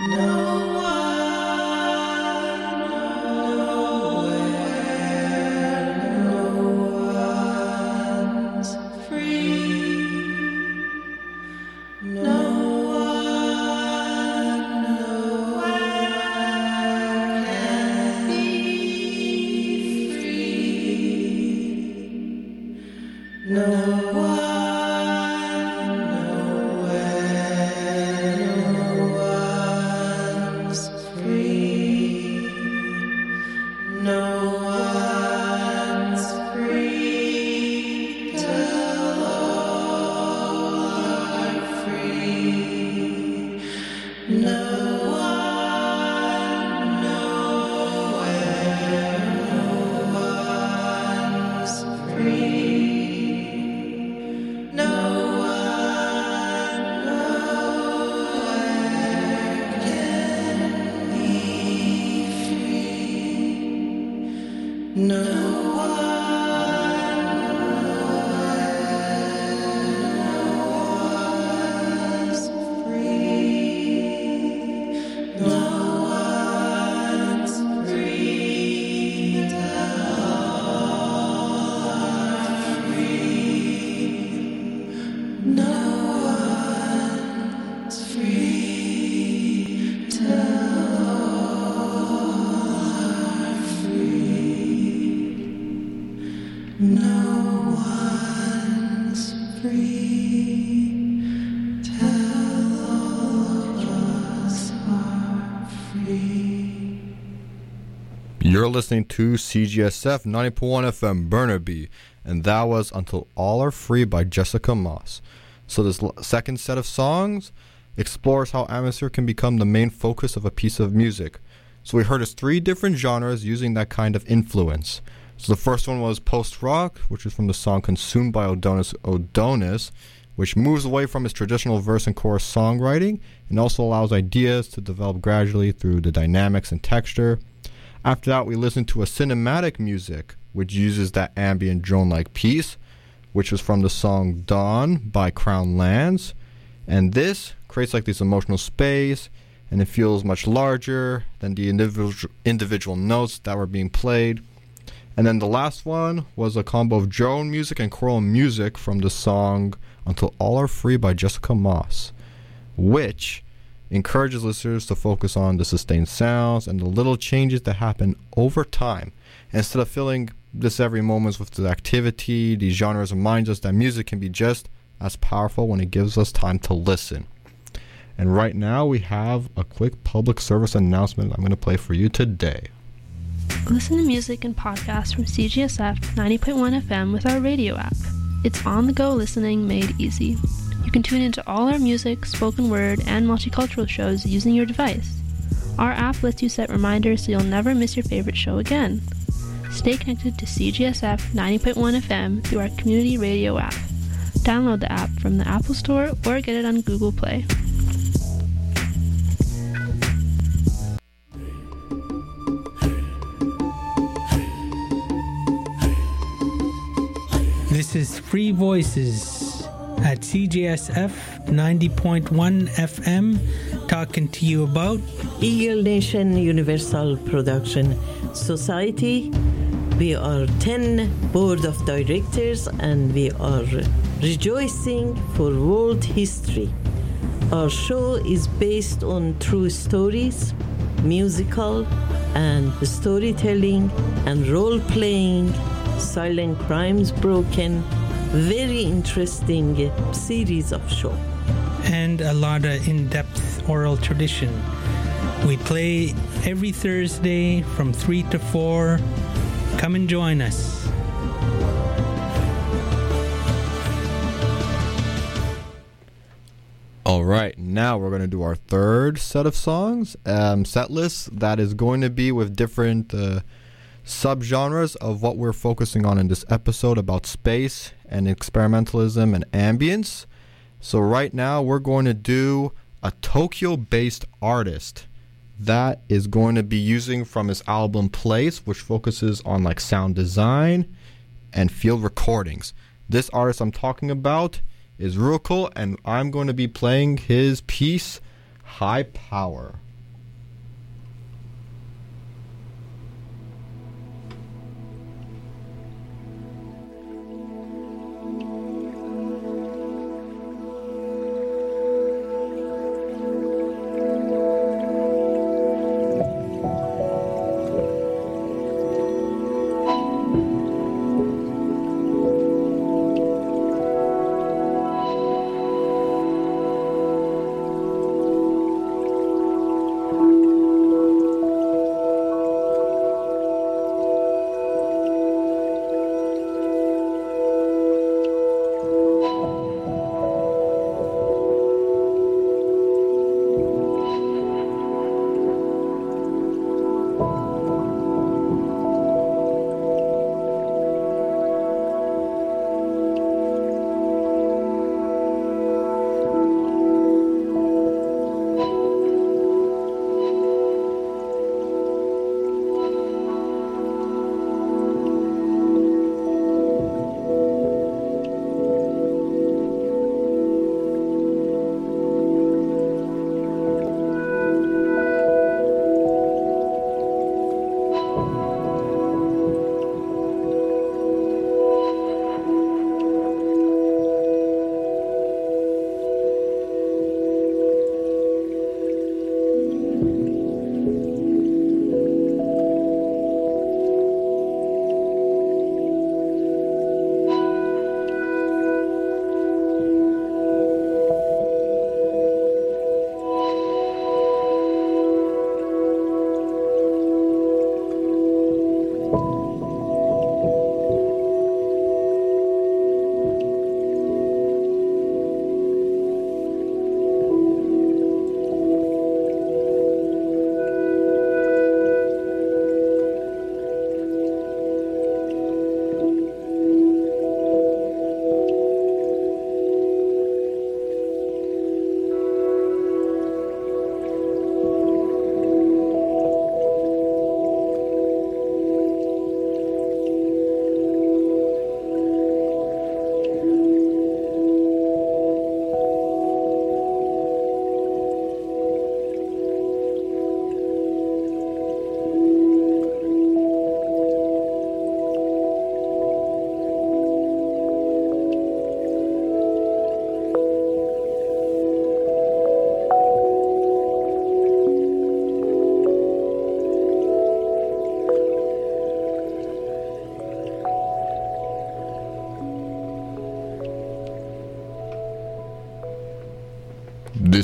You're listening to CGSF 90.1 FM Burnaby, and that was Until All Are Free by Jessica Moss. So this second set of songs explores how atmosphere can become the main focus of a piece of music. So we heard us 3 different genres using that kind of influence. So the first one was post-rock, which is from the song Consumed by Odonis, which moves away from its traditional verse and chorus songwriting and also allows ideas to develop gradually through the dynamics and texture. After that, we listened to a cinematic music, which uses that ambient drone-like piece, which was from the song Dawn by Crown Lands. And this creates like this emotional space, and it feels much larger than the individual notes that were being played. And then the last one was a combo of drone music and choral music from the song Until All Are Free by Jessica Moss, which encourages listeners to focus on the sustained sounds and the little changes that happen over time. Instead of filling this every moment with the activity, these genres remind us that music can be just as powerful when it gives us time to listen. And right now we have a quick public service announcement I'm going to play for you today. Listen to music and podcasts from CGSF 90.1 FM with our radio app. It's on-the-go listening made easy. You can tune into all our music, spoken word, and multicultural shows using your device. Our app lets you set reminders so you'll never miss your favorite show again. Stay connected to CGSF 90.1 FM through our community radio app. Download the app from the Apple Store or get it on Google Play. This is Free Voices at CGSF 90.1 FM, talking to you about Eagle Nation Universal Production Society. We are 10 board of directors and we are rejoicing for world history. Our show is based on true stories, musical and storytelling and role-playing, silent crimes broken, very interesting series of show. And a lot of in-depth oral tradition. We play every Thursday from 3 to 4. Come and join us. All right, now we're going to do our third set of songs, set list that is going to be with different subgenres of what we're focusing on in this episode about space and experimentalism and ambience. So right now we're going to do a Tokyo-based artist that is going to be using from his album Place, which focuses on like sound design and field recordings. This artist I'm talking about is Ruko, and I'm going to be playing his piece High Power.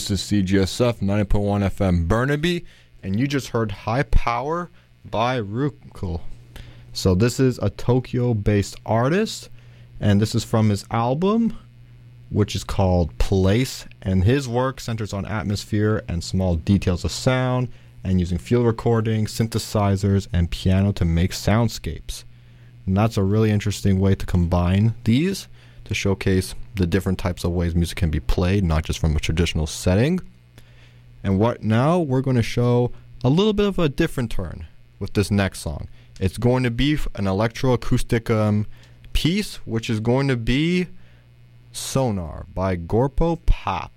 This is CGSF 90.1 FM Burnaby, and you just heard High Power by Rukel. So this is a Tokyo-based artist, and this is from his album, which is called Place, and his work centers on atmosphere and small details of sound, and using field recording, synthesizers, and piano to make soundscapes. And that's a really interesting way to combine these to showcase the different types of ways music can be played, not just from a traditional setting. And now we're going to show a little bit of a different turn with this next song. It's going to be an electroacoustic piece, which is going to be Sonar by Gorpo Pop.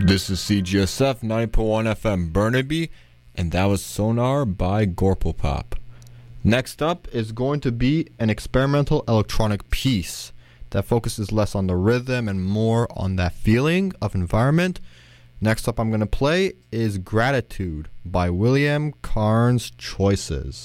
This is CGSF 90.1 FM Burnaby, and that was Sonar by Gorpopop. Next up is going to be an experimental electronic piece that focuses less on the rhythm and more on that feeling of environment. Next up I'm going to play is Gratitude by William Carnes Choices.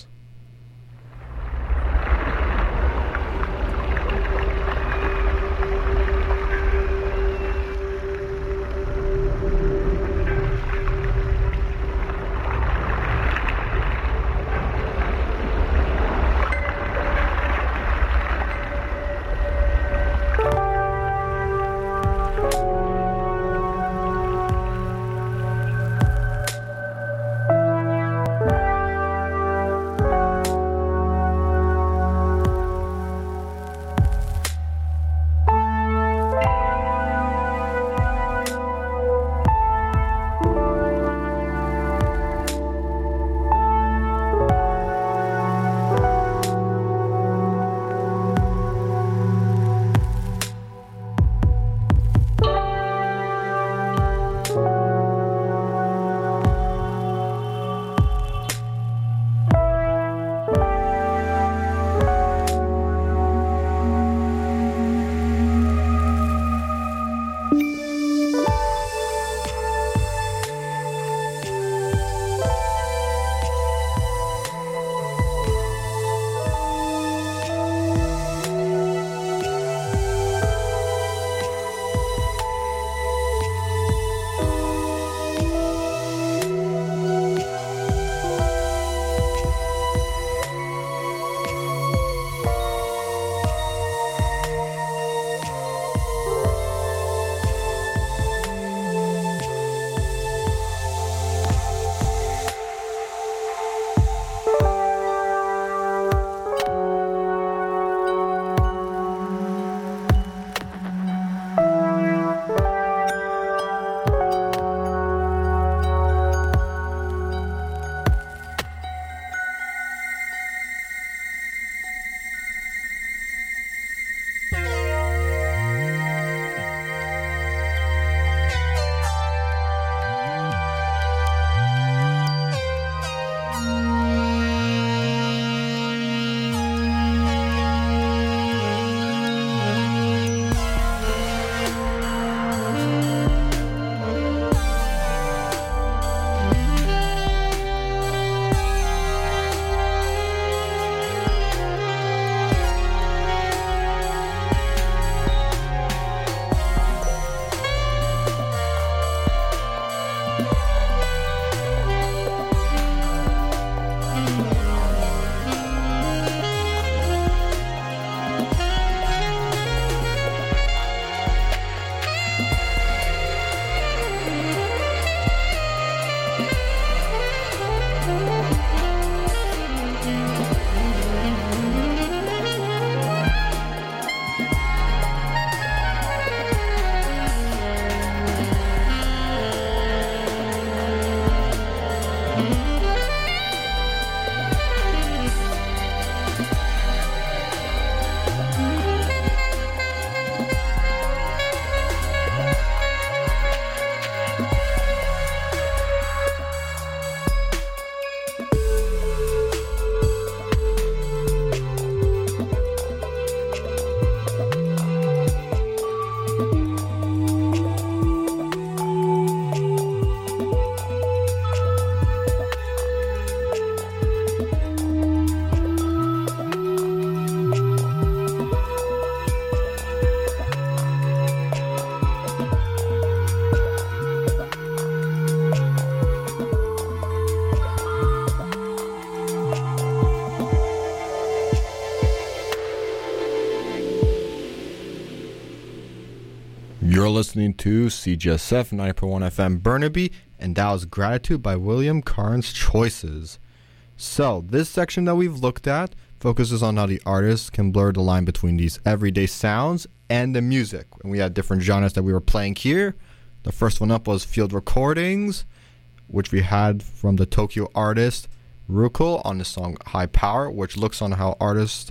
You're listening to CGSF 90.1 FM Burnaby, and that was Gratitude by William Carnes Choices. So, this section that we've looked at focuses on how the artist can blur the line between these everyday sounds and the music. And we had different genres that we were playing here. The first one up was field recordings, which we had from the Tokyo artist Rukul on the song High Power, which looks on how artists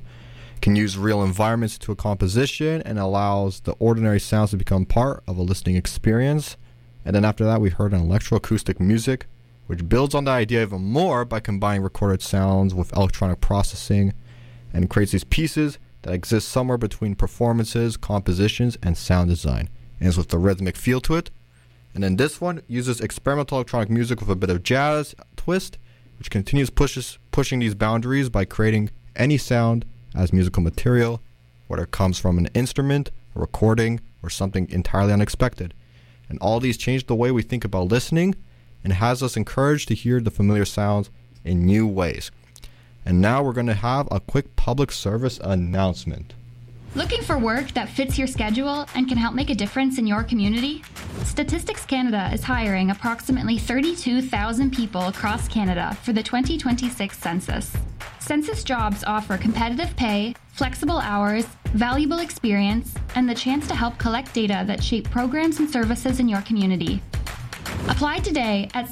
can use real environments to a composition and allows the ordinary sounds to become part of a listening experience. And then after that, we heard an electroacoustic music, which builds on the idea even more by combining recorded sounds with electronic processing and creates these pieces that exist somewhere between performances, compositions, and sound design. And it's with a rhythmic feel to it. And then this one uses experimental electronic music with a bit of jazz twist, which continues pushing these boundaries by creating any sound as musical material, whether it comes from an instrument, a recording, or something entirely unexpected. And all these change the way we think about listening and has us encouraged to hear the familiar sounds in new ways. And now we're going to have a quick public service announcement. Looking for work that fits your schedule and can help make a difference in your community? Statistics Canada is hiring approximately 32,000 people across Canada for the 2026 census. Census jobs offer competitive pay, flexible hours, valuable experience, and the chance to help collect data that shape programs and services in your community. Apply today at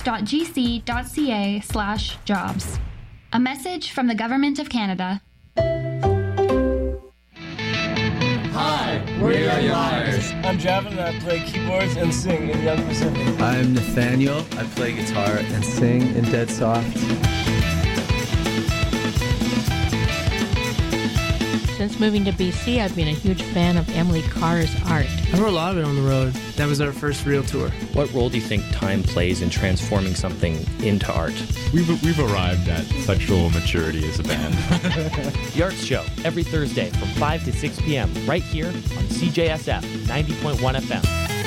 census.gc.ca/jobs. A message from the Government of Canada. Hi, we're Young Liars. I'm Javin and I play keyboards and sing in Young Pacific. I'm Nathaniel. I play guitar and sing in Dead Soft. Since moving to BC, I've been a huge fan of Emily Carr's art. I wrote a lot of it on the road. That was our first real tour. What role do you think time plays in transforming something into art? We've arrived at sexual maturity as a band. The Arts Show, every Thursday from 5 to 6 p.m. right here on CJSF 90.1 FM.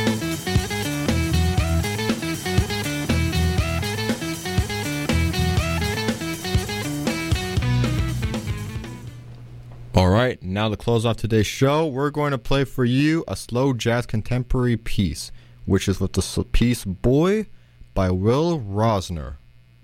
All right, now to close off today's show, we're going to play for you a slow jazz contemporary piece, which is with the piece Boy by Will Rosner.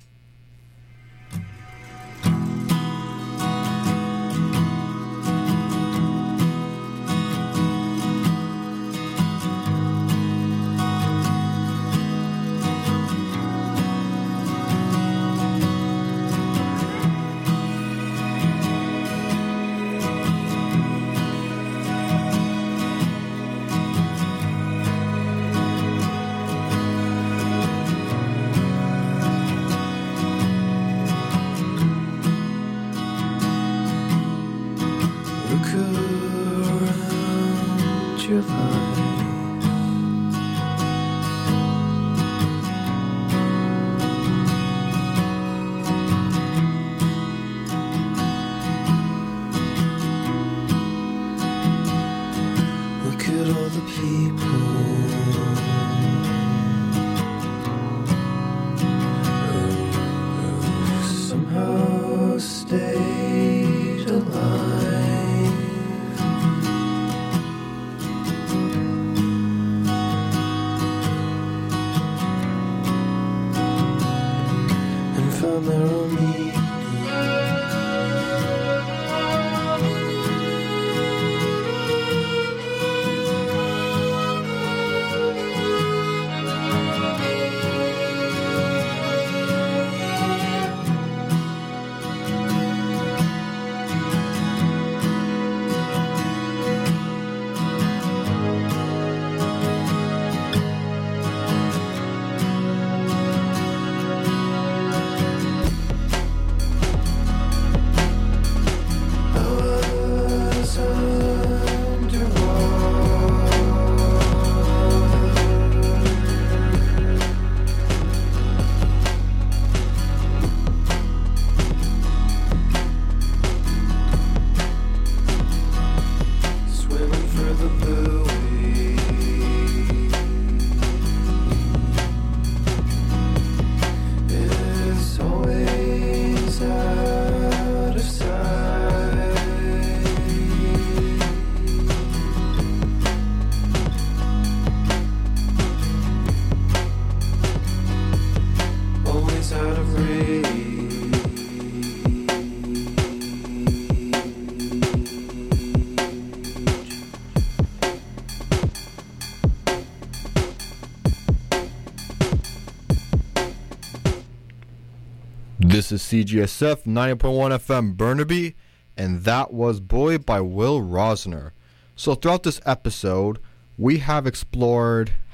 This is CGSF 90.1 FM Burnaby, and that was Boy by Will Rosner. So throughout this episode, we have explored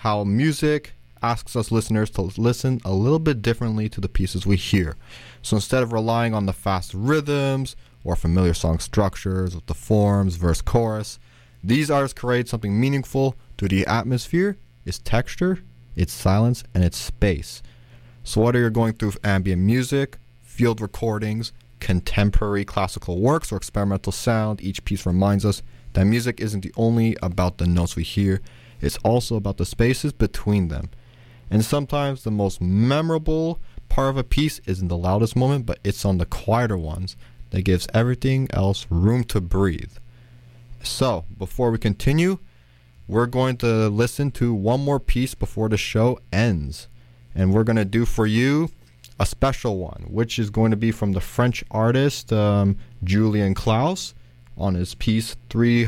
how music asks us listeners to listen a little bit differently to the pieces we hear. So instead of relying on the fast rhythms or familiar song structures with the forms, verse, chorus, these artists create something meaningful to the atmosphere, its texture, its silence, and its space. So whether you're going through ambient music, field recordings, contemporary classical works, or experimental sound, each piece reminds us that music isn't only about the notes we hear, it's also about the spaces between them. And sometimes the most memorable part of a piece isn't the loudest moment, but it's on the quieter ones that gives everything else room to breathe. So, before we continue, we're going to listen to one more piece before the show ends. And we're going to do for you a special one, which is going to be from the French artist Julien Clerc on his piece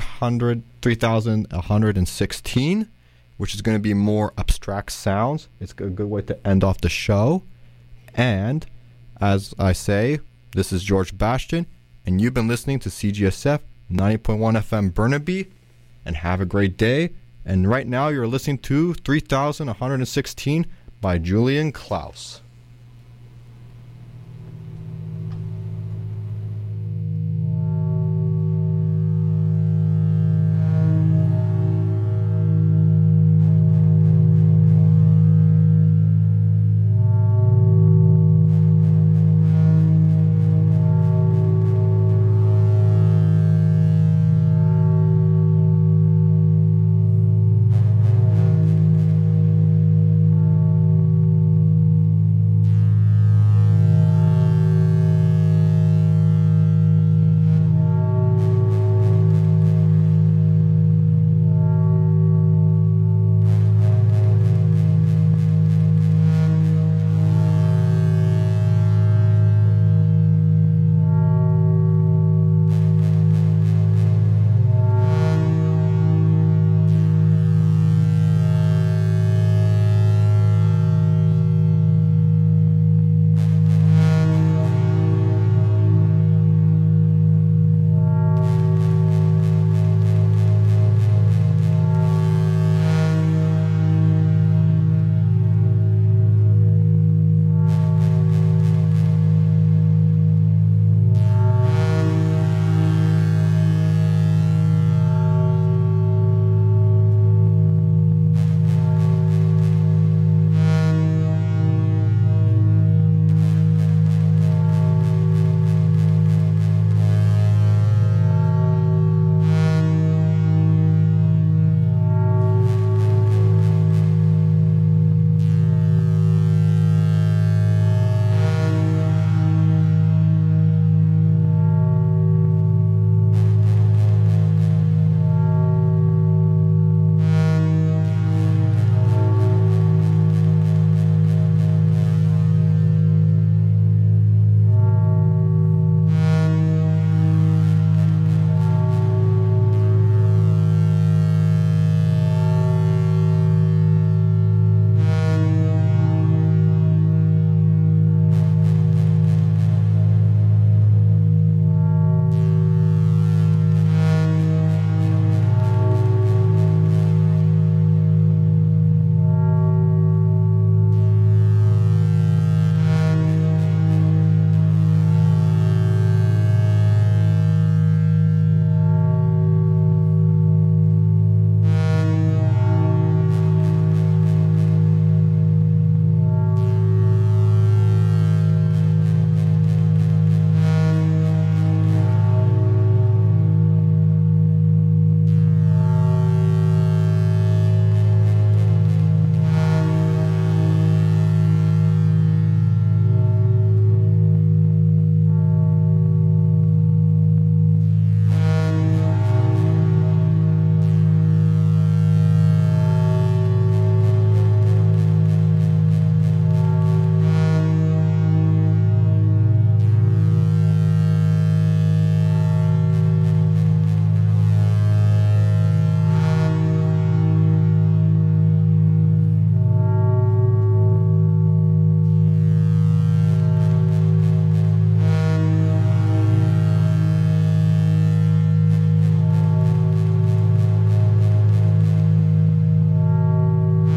3116, which is going to be more abstract sounds. It's a good way to end off the show. And as I say, this is George Bastion, and you've been listening to CGSF 90.1 FM Burnaby, and have a great day. And right now you're listening to 3116 by Julien Clerc.